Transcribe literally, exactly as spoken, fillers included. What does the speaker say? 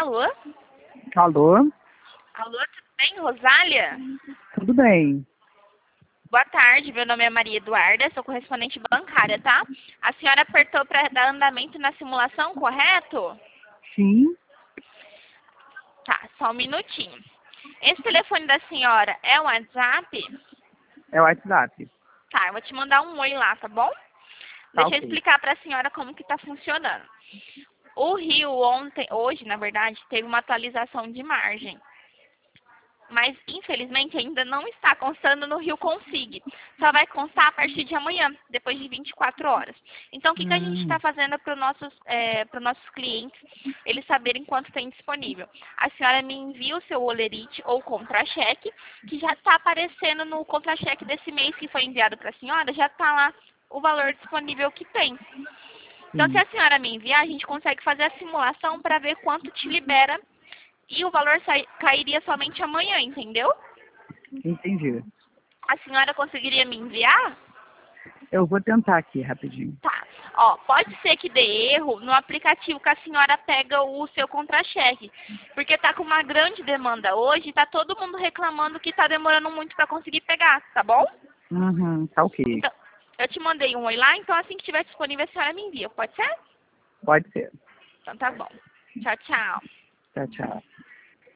Alô? Alô? Alô, tudo bem, Rosália? Tudo bem. Boa tarde, meu nome é Maria Eduarda, sou correspondente bancária, tá? A senhora apertou para dar andamento na simulação, correto? Sim, Tá, só um minutinho. Esse telefone da senhora é o WhatsApp? é o WhatsApp. Tá, eu vou te mandar um oi lá, tá bom? Tá Deixa eu ok. explicar para a senhora como que tá funcionando. O Rio ontem, hoje, na verdade, teve uma atualização de margem. Mas, infelizmente, ainda não está constando no Rio Consig. Só vai constar a partir de amanhã, depois de vinte e quatro horas. Então, o que, que a gente está Hum, fazendo para os nossos, é, para os nossos clientes, eles saberem quanto tem disponível? A senhora me envia o seu olerite ou contra-cheque, que já está aparecendo no contra-cheque desse mês que foi enviado para a senhora, já está lá o valor disponível que tem. Então, se sim, a senhora me enviar, a gente consegue fazer a simulação para ver quanto te libera e o valor sai- cairia somente amanhã, entendeu? entendi. A senhora conseguiria me enviar? Eu vou tentar aqui rapidinho. Tá. Ó, pode ser que dê erro no aplicativo que a senhora pega o seu contra-cheque. Porque tá com uma grande demanda hoje e tá todo mundo reclamando que tá demorando muito para conseguir pegar, tá bom? Uhum, tá ok. Então, eu te mandei um oi lá, então assim que estiver disponível a senhora me envia, pode ser? Pode ser. Então tá bom. Tchau, tchau. Tchau, tchau.